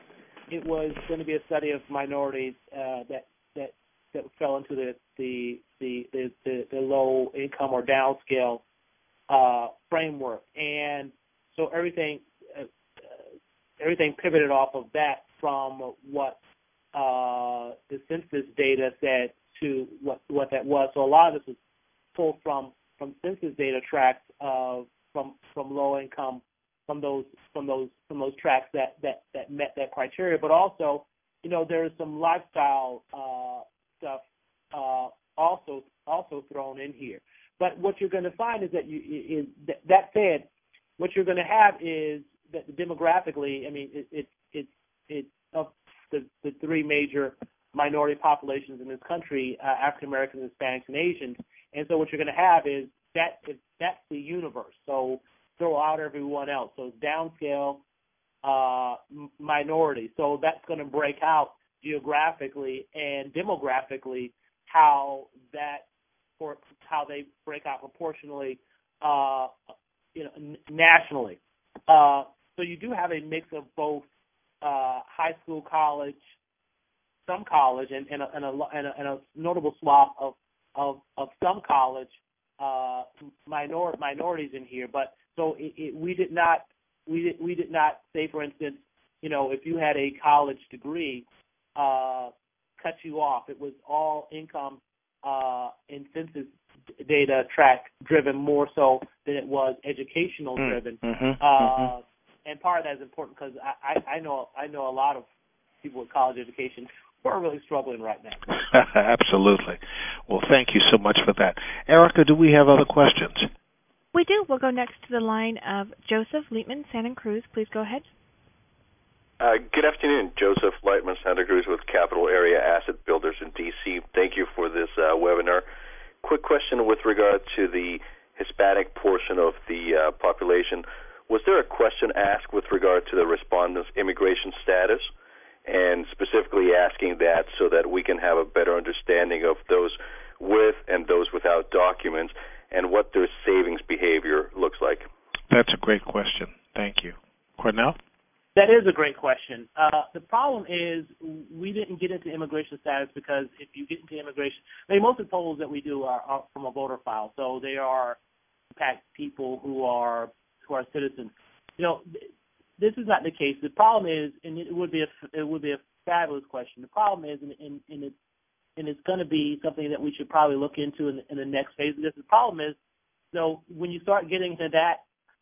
[SPEAKER 3] it was going to be a study of minorities uh, that that that fell into the the the, the, the, the low income or downscale uh, framework, and so everything uh, everything pivoted off of that from what uh, the census data said to what what that was. So a lot of this was pulled from from census data tracks of from from low income from those from those from those tracks that, that, that met that criteria. But also, you know, there's some lifestyle uh, stuff uh, also also thrown in here. But what you're going to find is that you is that, that said, what you're going to have is that demographically, I mean, it it it, it of the, the three major minority populations in this country, uh, African Americans, Hispanics, and Asians. And so what you're going to have is that is, that's the universe. So throw out everyone else. So downscale uh, minority. So that's going to break out geographically and demographically how that or how they break out proportionally, uh, you know, n- nationally. Uh, so you do have a mix of both uh, high school, college, some college, and, and, a, and, a, and, a, and a notable swath of of, of some college uh, minor, minorities in here. But so it, it, we did not we did, we did not say, for instance, you know, if you had a college degree, uh, cut you off. It was all income uh, and census data track driven more so than it was educational driven.
[SPEAKER 2] Mm-hmm,
[SPEAKER 3] uh,
[SPEAKER 2] mm-hmm.
[SPEAKER 3] And part of that is important because I, I, I know I know a lot of people with college education who are really struggling right now.
[SPEAKER 2] Absolutely. Well, thank you so much for that. Erica, do we have other questions?
[SPEAKER 1] We do. We'll go next to the line of Joseph Leitman, Santa Cruz. Please go ahead.
[SPEAKER 6] Uh, good afternoon. Joseph Leitman, Santa Cruz with Capital Area Asset Builders in D C Thank you for this uh, webinar. Quick question with regard to the Hispanic portion of the uh, population. Was there a question asked with regard to the respondents' immigration status? And specifically asking that so that we can have a better understanding of those with and those without documents and what their savings behavior looks like.
[SPEAKER 2] That's a great question. Thank you. Cornell?
[SPEAKER 3] That is a great question. Uh, the problem is we didn't get into immigration status because if you get into immigration, I mean, most of the polls that we do are, are from a voter file, so they are impact people who are who are citizens. You know, this is not the case. The problem is, and it would be a it would be a fabulous question. The problem is, and, and, and it's and it's going to be something that we should probably look into in, in the next phase of this. The problem is, so when you start getting to that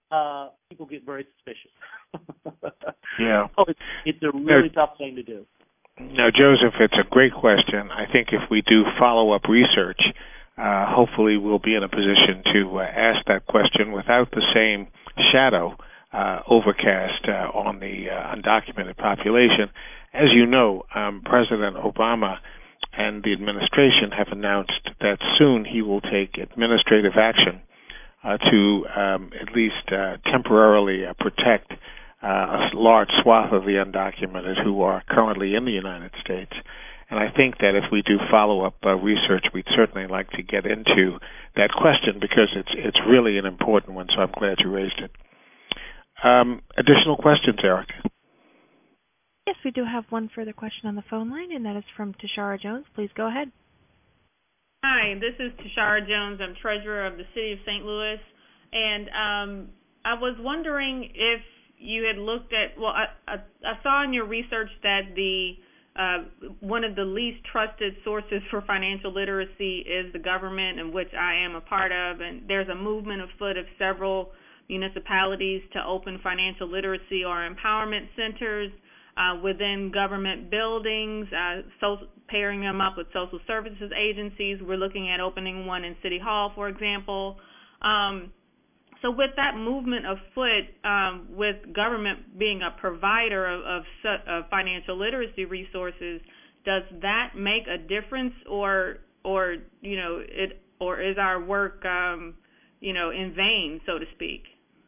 [SPEAKER 3] uh, people get very suspicious.
[SPEAKER 2] Yeah.
[SPEAKER 3] So it's, it's a really no, tough thing to do.
[SPEAKER 2] No, Joseph, it's a great question. I think if we do follow-up research, uh, hopefully we'll be in a position to uh, ask that question without the same shadow uh, overcast uh, on the uh, undocumented population. As you know, um, President Obama and the administration have announced that soon he will take administrative action uh, to um, at least uh, temporarily uh, protect uh, a large swath of the undocumented who are currently in the United States. And I think that if we do follow-up uh, research, we'd certainly like to get into that question because it's it's really an important one, so I'm glad you raised it. Um, additional questions, Eric?
[SPEAKER 1] Yes, we do have one further question on the phone line, and that is from Tashara Jones. Please go ahead.
[SPEAKER 7] Hi, this is Tashara Jones. I'm treasurer of the City of Saint Louis. And um, I was wondering if you had looked at, well, I, I, I saw in your research that the uh, one of the least trusted sources for financial literacy is the government, in which I am a part of. And there's a movement afoot of several municipalities to open financial literacy or empowerment centers Uh, within government buildings, uh, so pairing them up with social services agencies. We're looking at opening one in City Hall, for example. Um, so with that movement afoot, um, with government being a provider of, of, of financial literacy resources, does that make a difference, or, or you know, it, or is our work, um, you know, in vain, so to speak?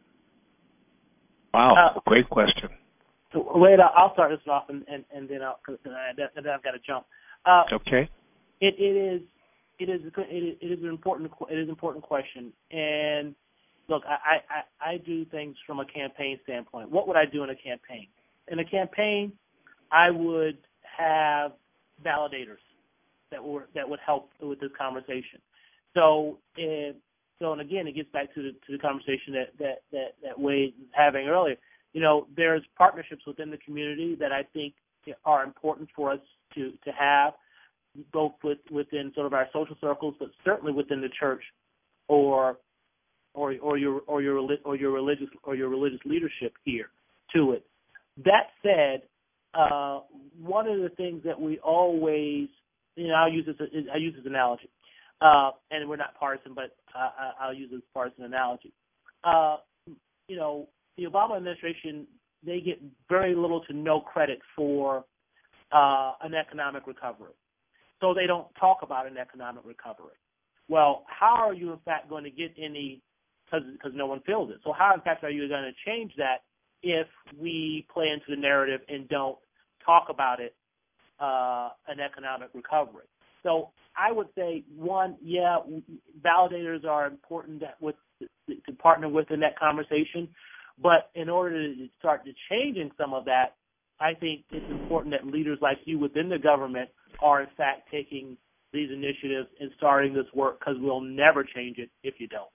[SPEAKER 2] Wow, uh, great question.
[SPEAKER 3] So, wait, I'll start this off, and, and, and then I'll, and then I've got to jump. Uh,
[SPEAKER 2] okay.
[SPEAKER 3] It, it is, it is, it is an important, it is an important question. And look, I, I, I do things from a campaign standpoint. What would I do in a campaign? In a campaign, I would have validators that were that would help with this conversation. So, if, so, and again, it gets back to the to the conversation that that that, that Wade was having earlier. You know, there's partnerships within the community that I think are important for us to, to have, both with, within sort of our social circles, but certainly within the church, or or or your or your or your religious or your religious leadership here to it. That said, uh, one of the things that we always, you know, I'll use this I use this analogy, uh, and we're not partisan, but uh, I'll use this partisan analogy. Uh, you know. The Obama administration, they get very little to no credit for uh, an economic recovery. So they don't talk about an economic recovery. Well, how are you, in fact, going to get any, because no one feels it. So how, in fact, are you going to change that if we play into the narrative and don't talk about it, uh, an economic recovery? So I would say, one, yeah, validators are important that with, to partner with in that conversation. But in order to start to changing some of that, I think it's important that leaders like you within the government are, in fact, taking these initiatives and starting this work, because we'll never change it if you don't.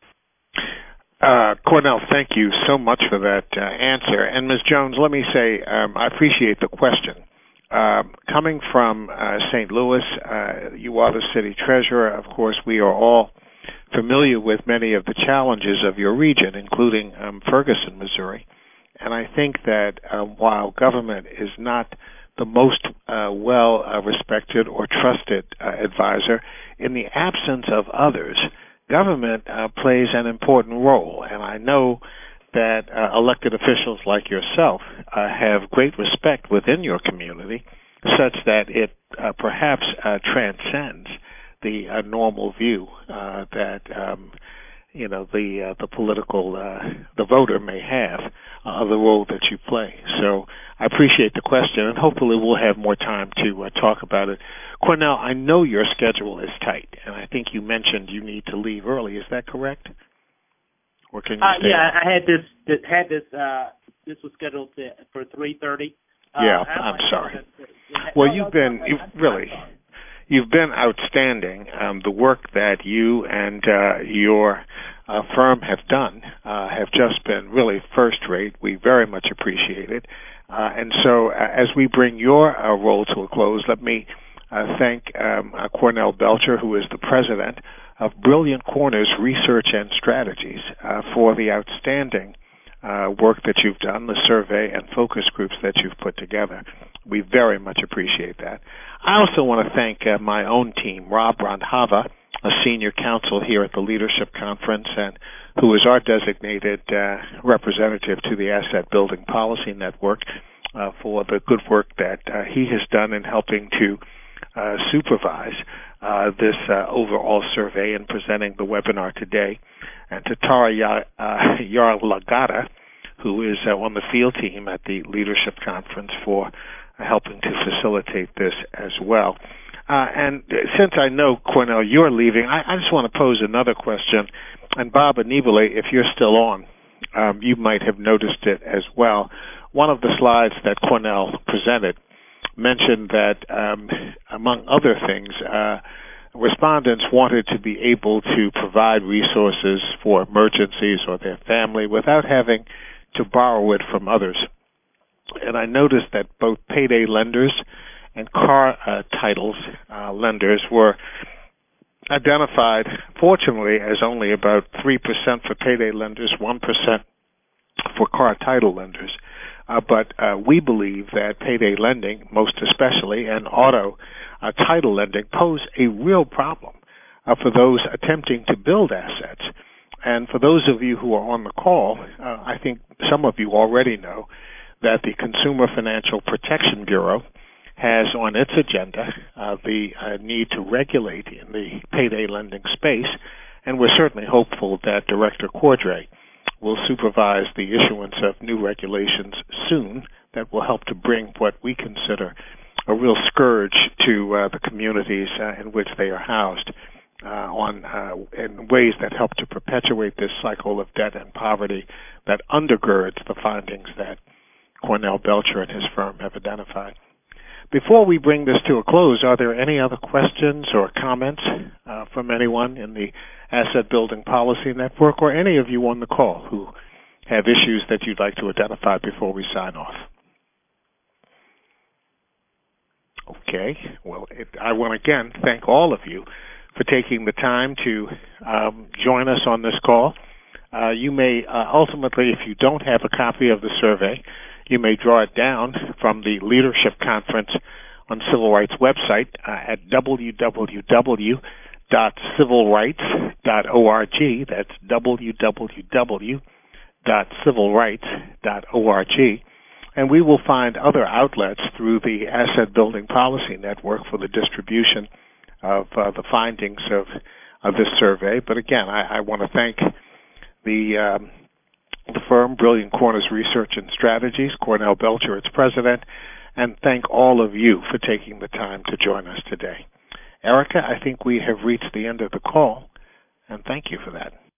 [SPEAKER 2] Uh, Cornell, thank you so much for that uh, answer. And Miz Jones, let me say um, I appreciate the question. Um, coming from uh, Saint Louis, uh, you are the city treasurer. Of course, we are all familiar with many of the challenges of your region, including um, Ferguson, Missouri. And I think that uh, while government is not the most uh, well uh, respected or trusted uh, advisor, in the absence of others, government uh, plays an important role. And I know that uh, elected officials like yourself uh, have great respect within your community, such that it uh, perhaps uh, transcends the uh, normal view uh, that um, you know the uh, the political uh, the voter may have uh, of the role that you play. So I appreciate the question, and hopefully we'll have more time to uh, talk about it. Cornell, I know your schedule is tight, and I think you mentioned you need to leave early. Is that correct? Or can you
[SPEAKER 3] uh,
[SPEAKER 2] stay?
[SPEAKER 3] Yeah, I had this had this uh, this was scheduled to, for three thirty. Uh,
[SPEAKER 2] yeah, I'm sorry.
[SPEAKER 3] That,
[SPEAKER 2] well,
[SPEAKER 3] no,
[SPEAKER 2] you've
[SPEAKER 3] no,
[SPEAKER 2] been
[SPEAKER 3] no,
[SPEAKER 2] you've
[SPEAKER 3] I'm,
[SPEAKER 2] really.
[SPEAKER 3] I'm
[SPEAKER 2] You've been outstanding. Um, the work that you and uh, your uh, firm have done uh, have just been really first-rate. We very much appreciate it. Uh, and so uh, as we bring your uh, role to a close, let me uh, thank um, uh, Cornell Belcher, who is the president of Brilliant Corners Research and Strategies, uh, for the outstanding uh, work that you've done, the survey and focus groups that you've put together. We very much appreciate that. I also want to thank uh, my own team, Rob Randhava, a senior counsel here at the Leadership Conference, and who is our designated uh, representative to the Asset Building Policy Network, uh, for the good work that uh, he has done in helping to uh, supervise uh, this uh, overall survey and presenting the webinar today. And to Tara Ya- uh, Yarlagada, who is uh, on the field team at the Leadership Conference, for uh, helping to facilitate this as well. Uh, and since I know, Cornell, you're leaving, I, I just want to pose another question. And Bob Anibale, if you're still on, um, you might have noticed it as well. One of the slides that Cornell presented mentioned that, um, among other things, uh, respondents wanted to be able to provide resources for emergencies or their family without having to borrow it from others. And I noticed that both payday lenders and car uh, titles uh, lenders were identified, fortunately, as only about three percent for payday lenders, one percent for car title lenders. Uh, but uh, we believe that payday lending, most especially, and auto uh, title lending pose a real problem uh, for those attempting to build assets. And for those of you who are on the call, uh, I think some of you already know that the Consumer Financial Protection Bureau has on its agenda uh, the uh, need to regulate in the payday lending space, and we're certainly hopeful that Director Cordray will supervise the issuance of new regulations soon that will help to bring what we consider a real scourge to uh, the communities uh, in which they are housed uh, on uh, in ways that help to perpetuate this cycle of debt and poverty that undergirds the findings that Cornell Belcher and his firm have identified. Before we bring this to a close, are there any other questions or comments uh, from anyone in the Asset Building Policy Network or any of you on the call who have issues that you'd like to identify before we sign off? Okay. Well, it, I want to again thank all of you for taking the time to um, join us on this call. Uh, you may uh, ultimately, if you don't have a copy of the survey, you may draw it down from the Leadership Conference on Civil Rights website uh, at w w w dot civil rights dot org. That's w w w dot civil rights dot org. And we will find other outlets through the Asset Building Policy Network for the distribution of uh, the findings of, of this survey. But again, I, I want to thank the um, the firm, Brilliant Corners Research and Strategies, Cornell Belcher, its president, and thank all of you for taking the time to join us today. Erica, I think we have reached the end of the call, and thank you for that.